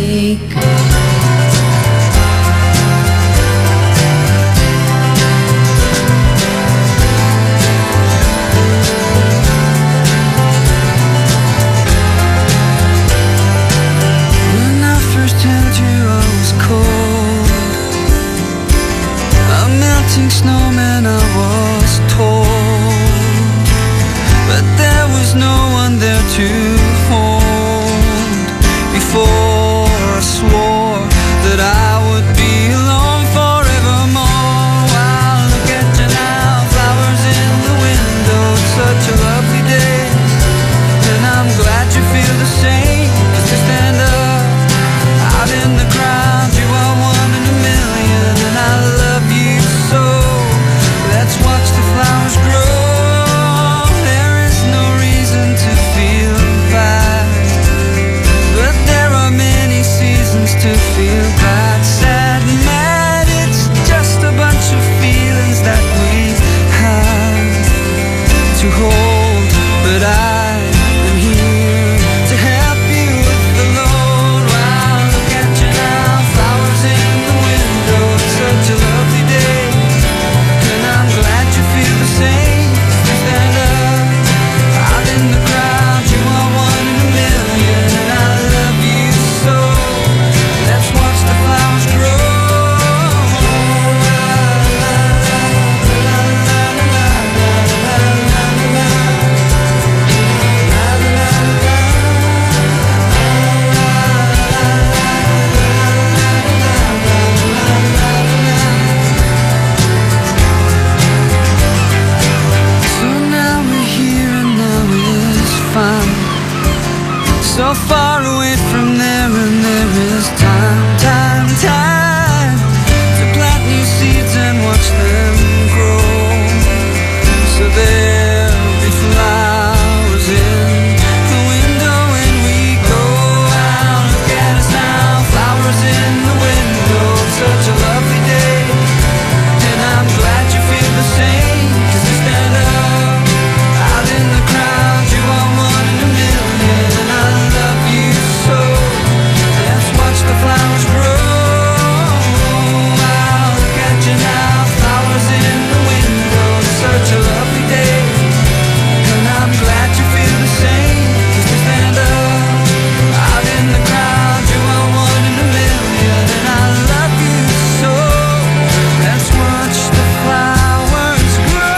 Snowman, I was told, but there was no one there to hold. Before I swore that I would be alone forevermore. Wow, look at you now, flowers in the window, it's such a lovely day, and I'm glad you feel the same. 'Cause you stand up out in the crowd, you are one in a million, and I love you so. Let's watch the flowers grow. There is no reason to feel bad, but there are many seasons to feel glad, sad, and mad. It's just a bunch of feelings that we have to hold, but I am here to help you with the load. Wow, look at you now, flowers in the window, it's such a lovely day, and I'm glad you feel the same. Stand up out in the crowd, you are one in a million, and I love you so. Let's watch the flowers grow. So now we're here and now is fine. So far away from there, and there is time to plant new seeds and watch them grow. So there'll be flowers in the window when we go out. Look at us now, flowers in the window, it's such a lovely day, and I'm glad you feel the same. 'Cause you stand up out in the crowd, you are one in a million, and I love you so. Let's watch the flowers grow. Wow, look at you now, flowers in the window, it's such a lovely day, and I'm glad you feel the same. 'Cause you stand up out in the crowd, you are one in a million, and I love you so. Let's watch the flowers grow.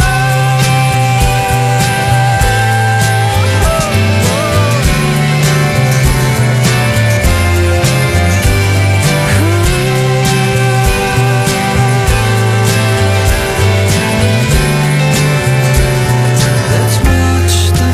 Let's watch the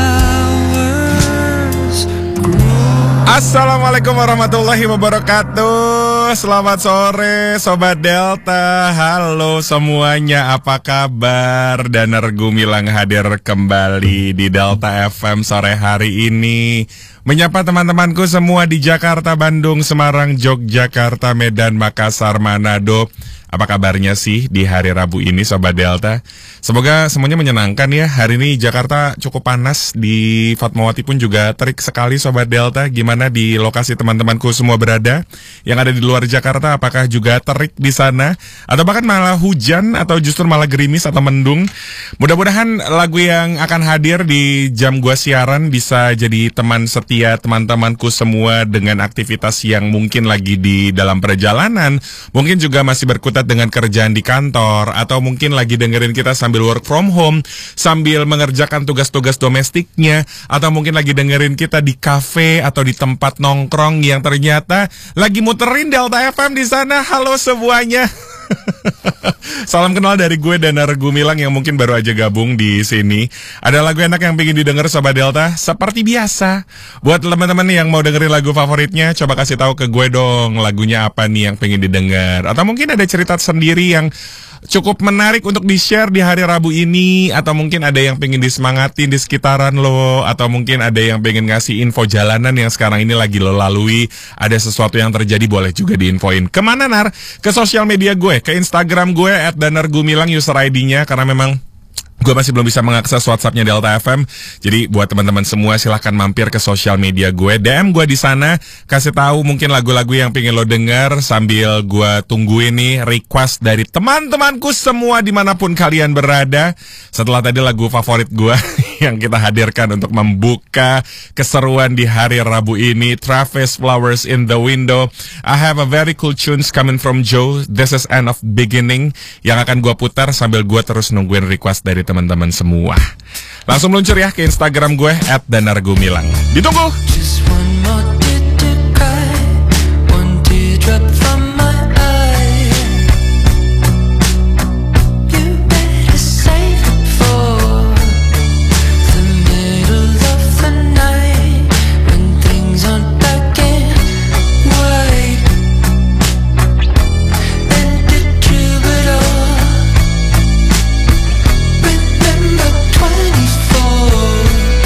flowers grow. Assalamualaikum warahmatullahi wabarakatuh. Selamat sore Sobat Delta. Halo semuanya, apa kabar? Danar Gumilang hadir kembali di Delta FM sore hari ini, menyapa teman-temanku semua di Jakarta, Bandung, Semarang, Yogyakarta, Medan, Makassar, Manado. Apa kabarnya sih di hari Rabu ini Sobat Delta? Semoga semuanya menyenangkan ya. Hari ini Jakarta cukup panas, di Fatmawati pun juga terik sekali Sobat Delta. Gimana di lokasi teman-temanku semua berada? Yang ada di luar Jakarta, apakah juga terik di sana? Atau bahkan malah hujan, atau justru malah gerimis atau mendung? Mudah-mudahan lagu yang akan hadir di jam gua siaran bisa jadi teman setia teman-temanku semua dengan aktivitas yang mungkin lagi di dalam perjalanan, mungkin juga masih berkutat dengan kerjaan di kantor, atau mungkin lagi dengerin kita sambil work from home, sambil mengerjakan tugas-tugas domestiknya, atau mungkin lagi dengerin kita di kafe atau di tempat nongkrong yang ternyata lagi muterin Delta FM di sana. Halo semuanya. Salam kenal dari gue Danar Gumilang yang mungkin baru aja gabung di sini. Ada lagu enak yang pengen didengar Sobat Delta? Seperti biasa, buat teman-teman yang mau dengerin lagu favoritnya, coba kasih tahu ke gue dong lagunya apa nih yang pengen didengar. Atau mungkin ada cerita sendiri yang cukup menarik untuk di-share di hari Rabu ini, atau mungkin ada yang pengen disemangatin di sekitaran lo, atau mungkin ada yang pengen ngasih info jalanan yang sekarang ini lagi lo lalui, ada sesuatu yang terjadi, boleh juga diinfoin. Kemana Nar? Ke sosial media gue, ke Instagram gue @danargumilang user ID-nya, karena memang Gue masih belum bisa mengakses WhatsApp-nya Delta FM. Jadi buat teman-teman semua silahkan mampir ke sosial media gue, DM gue di sana, kasih tahu mungkin lagu-lagu yang pengen lo denger sambil gue tungguin nih request dari teman-temanku semua dimanapun kalian berada. Setelah tadi lagu favorit gue yang kita hadirkan untuk membuka keseruan di hari Rabu ini, Travis Flowers in the Window. I have a very cool tunes coming from Joe. This is End of Beginning yang akan gue putar sambil gue terus nungguin request dari teman-teman semua. Langsung meluncur ya ke Instagram gue @danargumilang. Ditunggu. Just one more tear to cry, one teardrop from my eye. You better save it for the middle of the night, when things aren't black and white. And the troubadour, remember 24.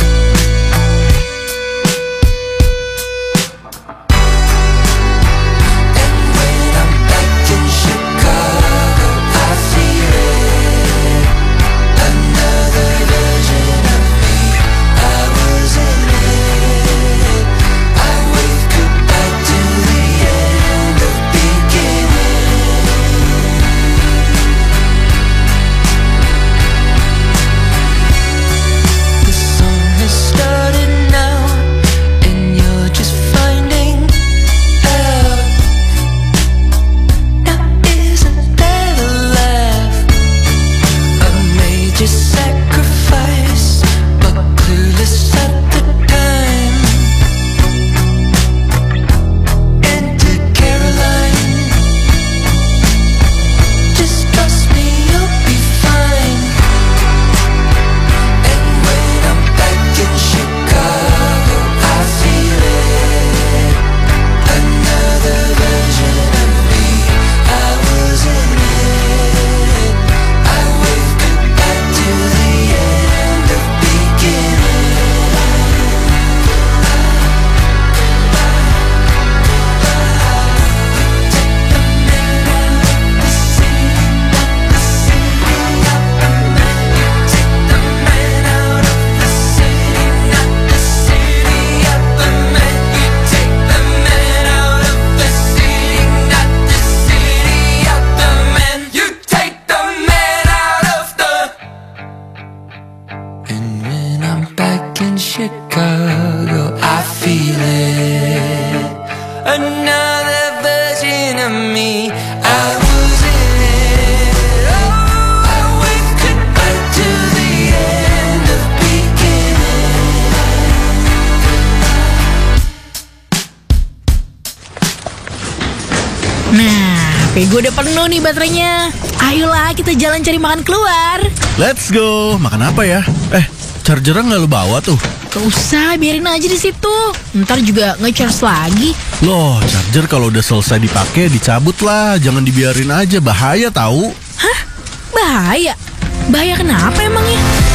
Chicago, I feel it. Another version of me. I was in it. Oh, I waved goodbye to the end of beginning. Nah, HP gue udah penuh nih baterainya. Ayolah kita jalan cari makan keluar. Let's go. Makan apa ya? Chargernya nggak lu bawa tuh? Gak usah, biarin aja di situ. Ntar juga nge-charge lagi. Loh, charger kalau udah selesai dipakai dicabut lah, jangan dibiarin aja, bahaya tahu. Hah? Bahaya? Bahaya kenapa emangnya?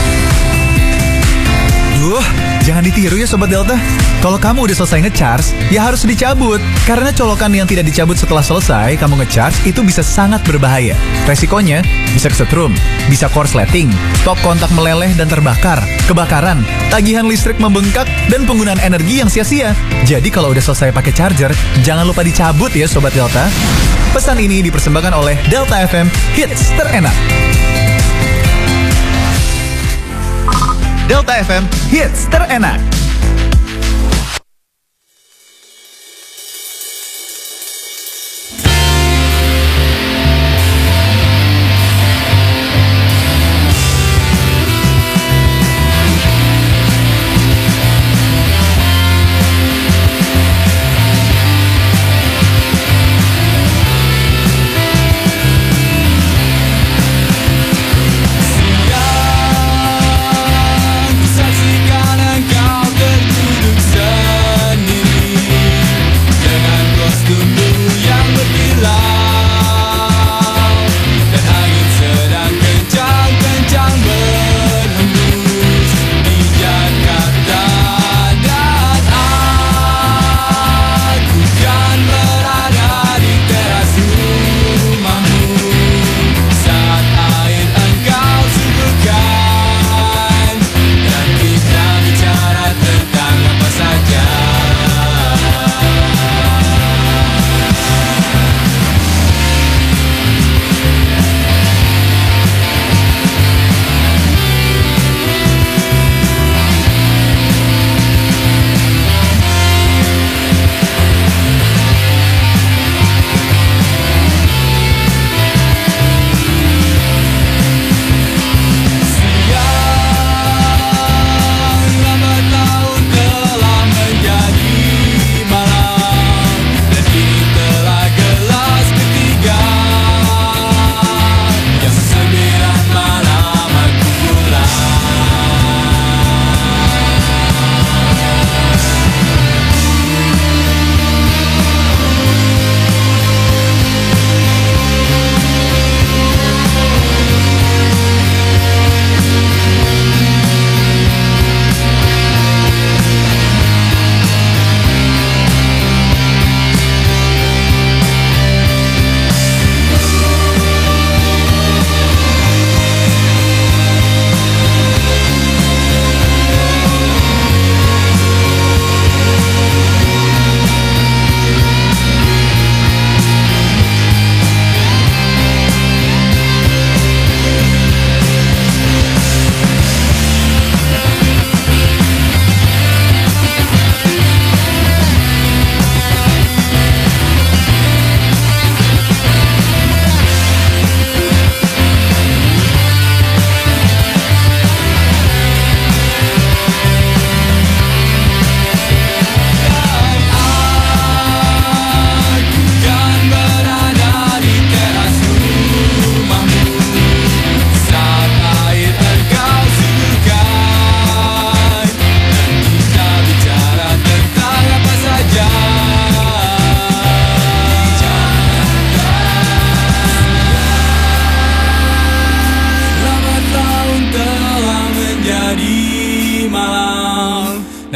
Duh, jangan ditiru ya Sobat Delta. Kalau kamu udah selesai nge-charge, ya harus dicabut. Karena colokan yang tidak dicabut setelah selesai kamu nge-charge itu bisa sangat berbahaya. Resikonya bisa kesetrum, bisa korsleting, top kontak meleleh dan terbakar, kebakaran, tagihan listrik membengkak, dan penggunaan energi yang sia-sia. Jadi kalau udah selesai pakai charger, jangan lupa dicabut ya Sobat Delta. Pesan ini dipersembahkan oleh Delta FM, hits terenak. Delta FM, hits terenak. Saksikan engkau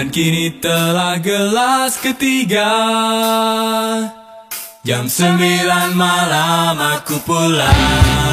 Dan kini telah gelas ketiga, jam 9 malam aku pulang.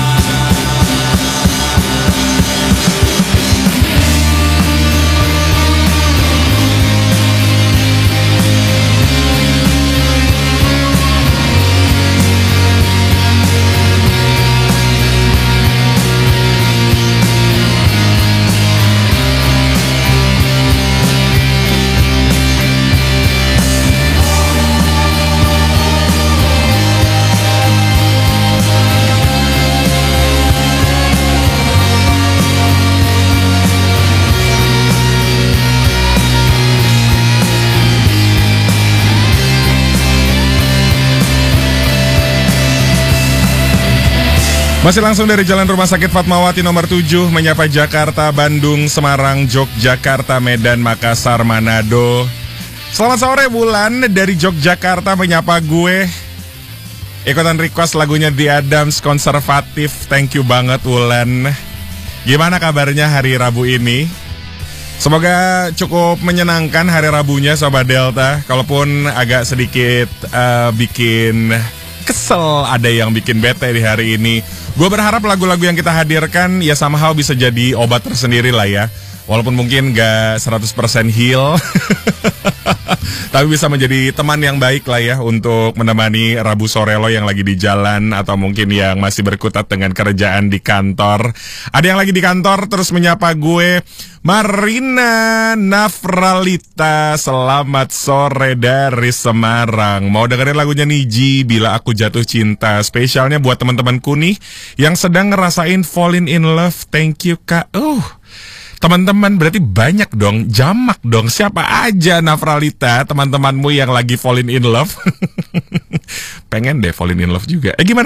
Masih langsung dari Jalan Rumah Sakit Fatmawati nomor 7 menyapa Jakarta, Bandung, Semarang, Yogyakarta, Medan, Makassar, Manado. Selamat sore Bulan dari Yogyakarta menyapa gue. Ikutan request lagunya The Adams Konservatif. Thank you banget Wulan. Gimana kabarnya hari Rabu ini? Semoga cukup menyenangkan hari Rabunya Sobat Delta. Kalaupun agak sedikit bikin kesel, ada yang bikin bete di hari ini. Gue berharap lagu-lagu yang kita hadirkan ya somehow bisa jadi obat tersendiri lah ya. Walaupun mungkin gak 100% heal tapi bisa menjadi teman yang baik lah ya untuk menemani Rabu sore lo yang lagi di jalan, atau mungkin yang masih berkutat dengan kerjaan di kantor. Ada yang lagi di kantor terus menyapa gue. Marina Nafralita, selamat sore dari Semarang. Mau dengerin lagunya Niji, Bila Aku Jatuh Cinta. Spesialnya buat teman-temanku nih yang sedang ngerasain falling in love. Thank you Kak. Teman-teman berarti banyak dong, jamak dong. Siapa aja Nafralita, teman-temanmu yang lagi falling in love? Pengen deh falling in love juga. Gimana?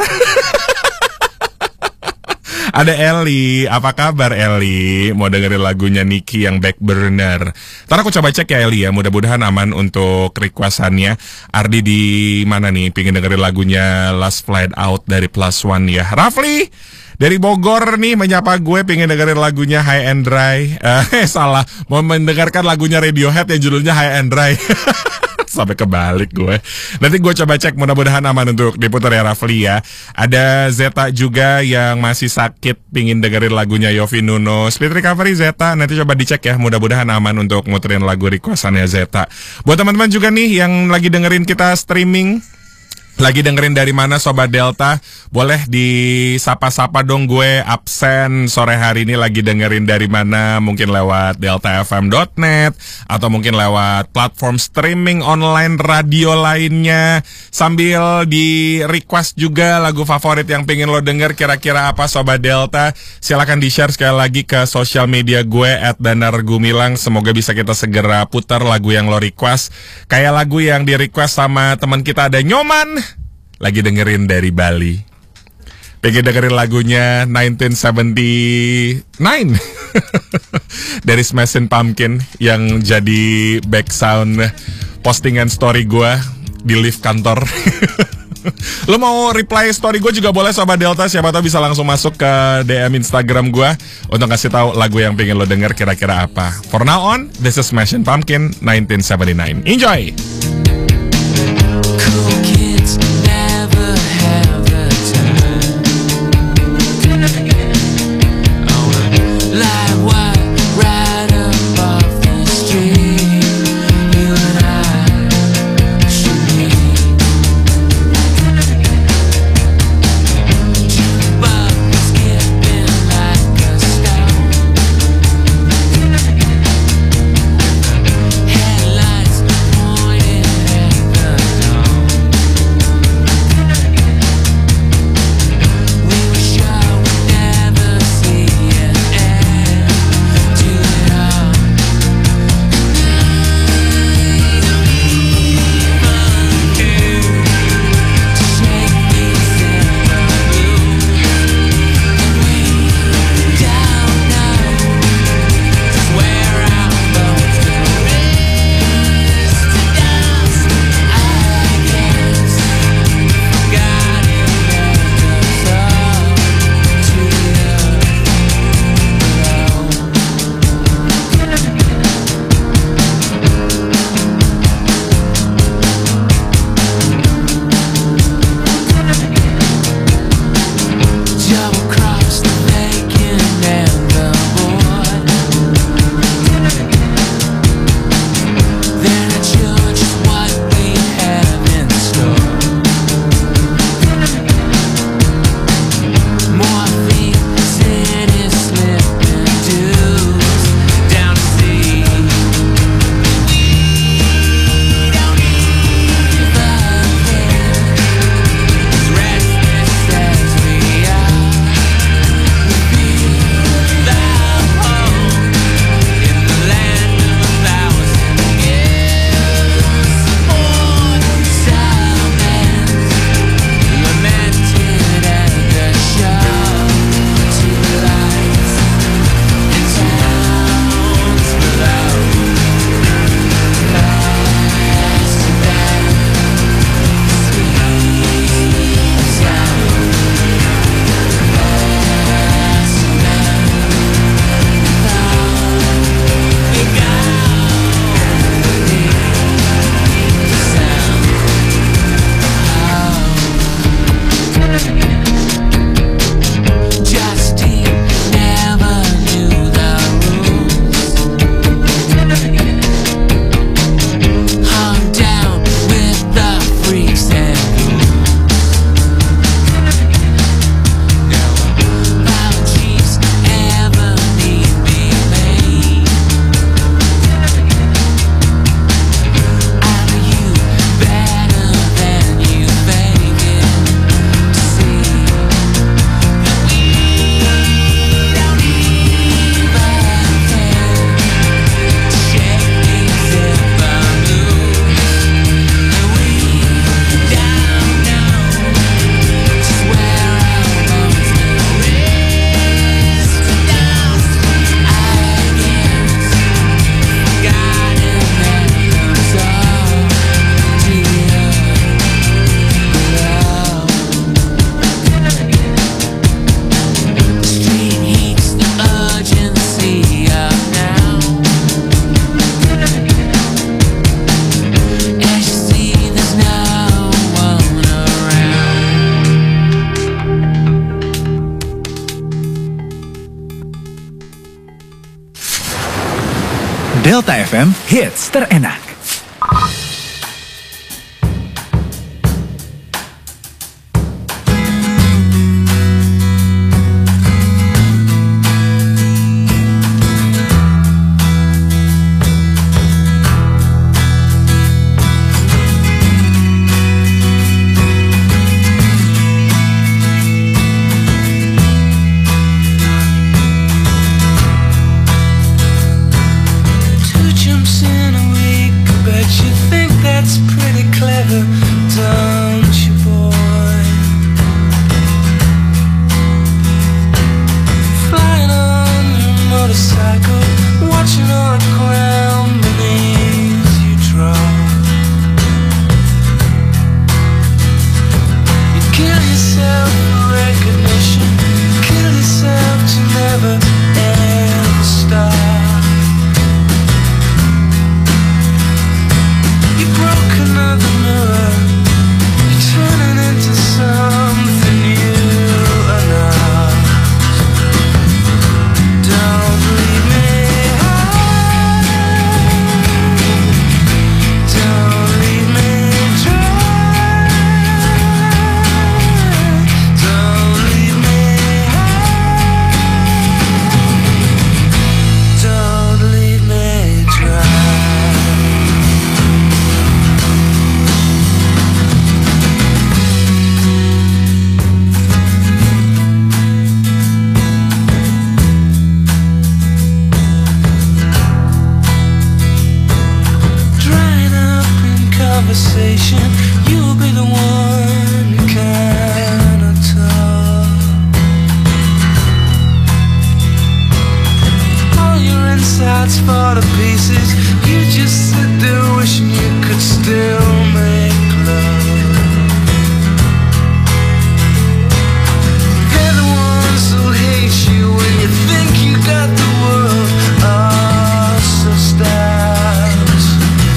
Ada Eli, apa kabar Eli? Mau dengerin lagunya Niki yang Back Burner. Ntar aku coba cek ya Eli ya, mudah-mudahan aman untuk requestannya. Ardi di mana nih? Pengen dengerin lagunya Last Flight Out dari Plus One ya. Rafli dari Bogor nih menyapa gue, pengen dengerin lagunya High and Dry. Salah, mau mendengarkan lagunya Radiohead yang judulnya High and Dry. Sampai kebalik gue. Nanti gue coba cek, mudah-mudahan aman untuk diputar ya Rafli ya. Ada Zeta juga yang masih sakit, pingin dengerin lagunya Yofi Nuno. Speed recovery Zeta, nanti coba dicek ya, mudah-mudahan aman untuk muterin lagu requestannya Zeta. Buat teman-teman juga nih yang lagi dengerin kita streaming, lagi dengerin dari mana Sobat Delta, boleh disapa-sapa dong, gue absen sore hari ini lagi dengerin dari mana. Mungkin lewat deltafm.net atau mungkin lewat platform streaming online radio lainnya. Sambil di request juga lagu favorit yang pengen lo denger kira-kira apa Sobat Delta. Silakan di-share sekali lagi ke sosial media gue @danargumilang. Semoga bisa kita segera putar lagu yang lo request. Kayak lagu yang di request sama teman kita ada Nyoman, lagi dengerin dari Bali. Pengen dengerin lagunya 1979 dari Smashing Pumpkin yang jadi background postingan story gue di lift kantor. Lo mau reply story gue juga boleh Sobat Delta, siapa tahu bisa langsung masuk ke DM Instagram gue untuk ngasih tahu lagu yang pengen lo denger kira-kira apa. For now on, this is Smashing Pumpkin 1979. Enjoy. Cool kids never have a time. Live wire right up off the street. You and I should meet. Jukebox skipping like a stone. Headlights pointed Delta FM Hits terenak. You'll be the one who cannot talk. All your insides fall to pieces. You just sit there wishing you could still make love. They're the ones who hate you when you think you got the world all so stacked.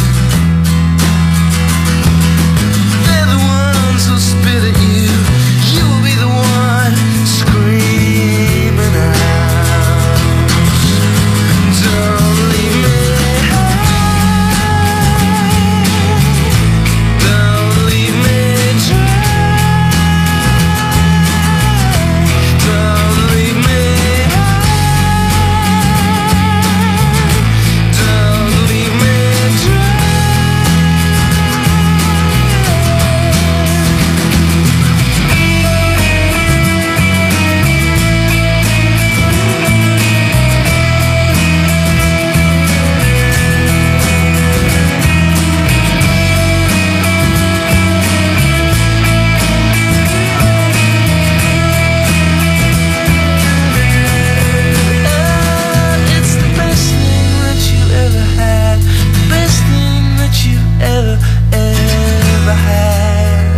They're the ones who spit at you. You will be the one screaming out. Don't leave me. Don't leave me dry. Don't leave me. Don't leave me dry. It's the best thing that you ever had, the best thing that you ever had.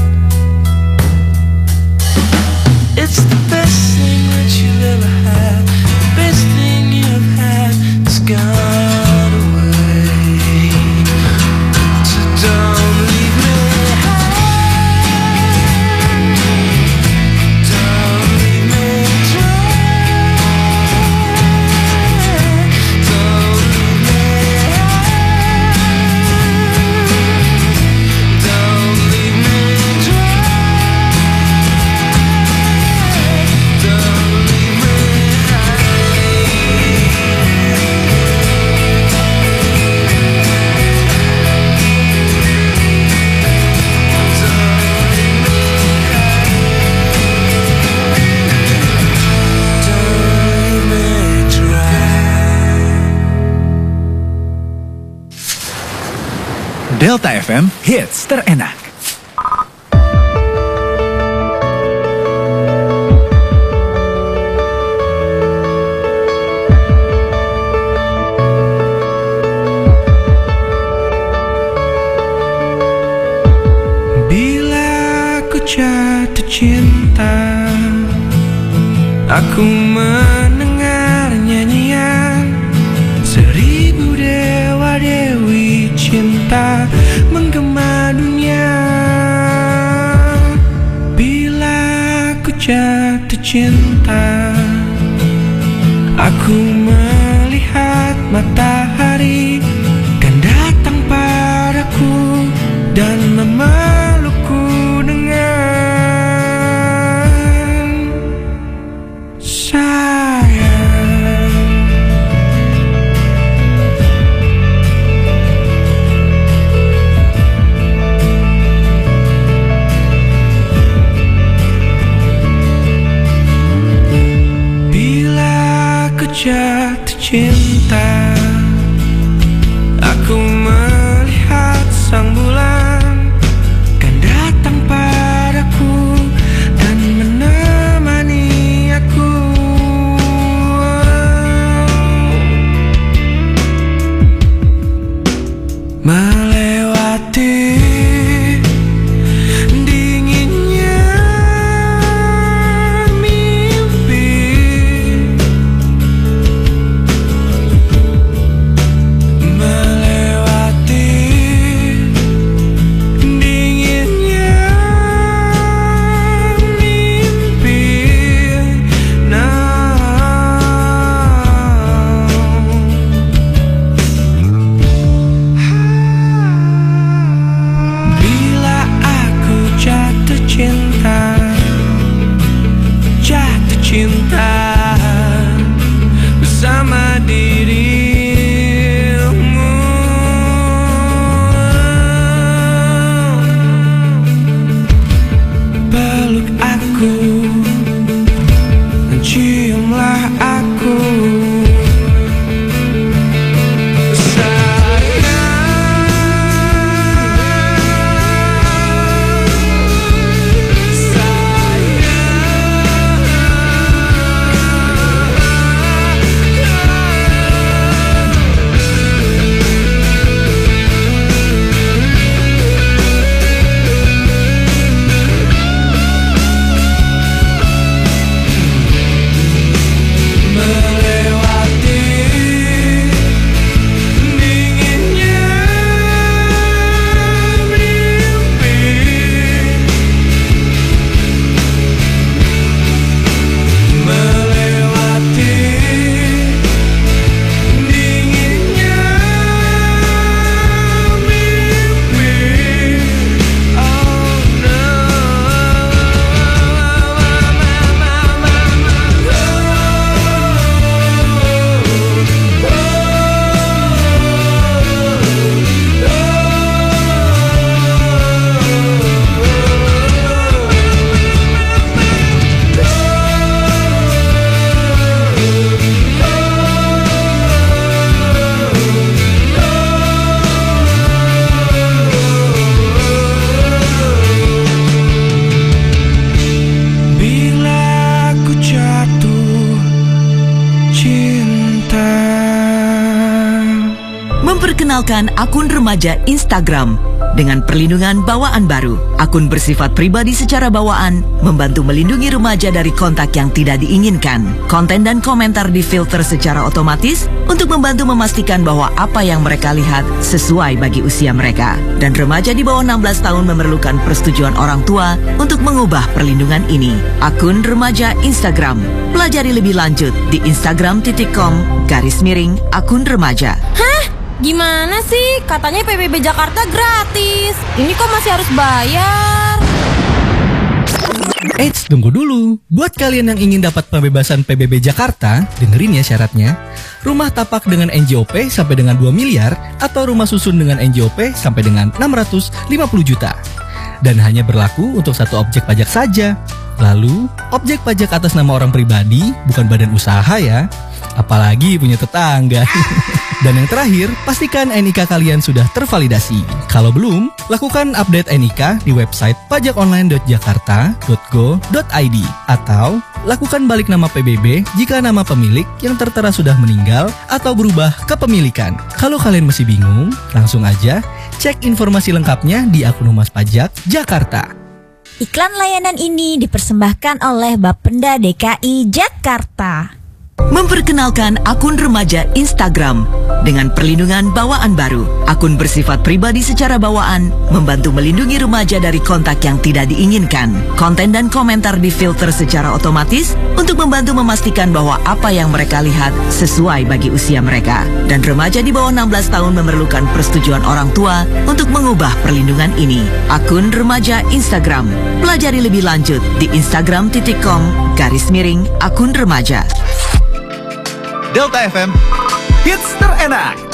It's the best thing that you ever had, the best thing you've had has gone away. So don't leave me. Don't leave me dry. Don't leave me. Don't leave me dry. Don't leave me. Don't leave me dry. Delta FM Hits terenak. Bila aku jatuh cinta, aku mendengar nyanyian seribu dewa dewi cinta menggema dunia. Bila aku jatuh cinta, aku melihat matahari jatuh cinta, aku melihat sang bulan kan datang padaku dan menemani aku. Melewati dinginnya mimpi, melewati dinginnya mimpi. Bila aku jatuh cinta bersama dirimu, peluk aku, ciumlah aku. Memperkenalkan akun remaja Instagram dengan perlindungan bawaan baru. Akun bersifat pribadi secara bawaan, membantu melindungi remaja dari kontak yang tidak diinginkan. Konten dan komentar difilter secara otomatis untuk membantu memastikan bahwa apa yang mereka lihat sesuai bagi usia mereka. Dan remaja di bawah 16 tahun memerlukan persetujuan orang tua untuk mengubah perlindungan ini. Akun remaja Instagram. Pelajari lebih lanjut di instagram.com/akun remaja. Hah? Gimana sih? Katanya PBB Jakarta gratis. Ini kok masih harus bayar? Eits, tunggu dulu. Buat kalian yang ingin dapat pembebasan PBB Jakarta, dengerin ya syaratnya. Rumah tapak dengan NJOP sampai dengan 2 miliar atau rumah susun dengan NJOP sampai dengan 650 juta. Dan hanya berlaku untuk satu objek pajak saja. Lalu, objek pajak atas nama orang pribadi, bukan badan usaha ya. Apalagi punya tetangga. Dan yang terakhir, pastikan NIK kalian sudah tervalidasi. Kalau belum, lakukan update NIK di website pajakonline.jakarta.go.id atau lakukan balik nama PBB jika nama pemilik yang tertera sudah meninggal atau berubah kepemilikan. Kalau kalian masih bingung, langsung aja cek informasi lengkapnya di akun Humas Pajak Jakarta. Iklan layanan ini dipersembahkan oleh Bapenda DKI Jakarta. Memperkenalkan akun remaja Instagram dengan perlindungan bawaan baru. Akun bersifat pribadi secara bawaan, membantu melindungi remaja dari kontak yang tidak diinginkan. Konten dan komentar difilter secara otomatis untuk membantu memastikan bahwa apa yang mereka lihat sesuai bagi usia mereka. Dan remaja di bawah 16 tahun memerlukan persetujuan orang tua untuk mengubah perlindungan ini. Akun remaja Instagram. Pelajari lebih lanjut di instagram.com/akun remaja. Delta FM, hits terenak.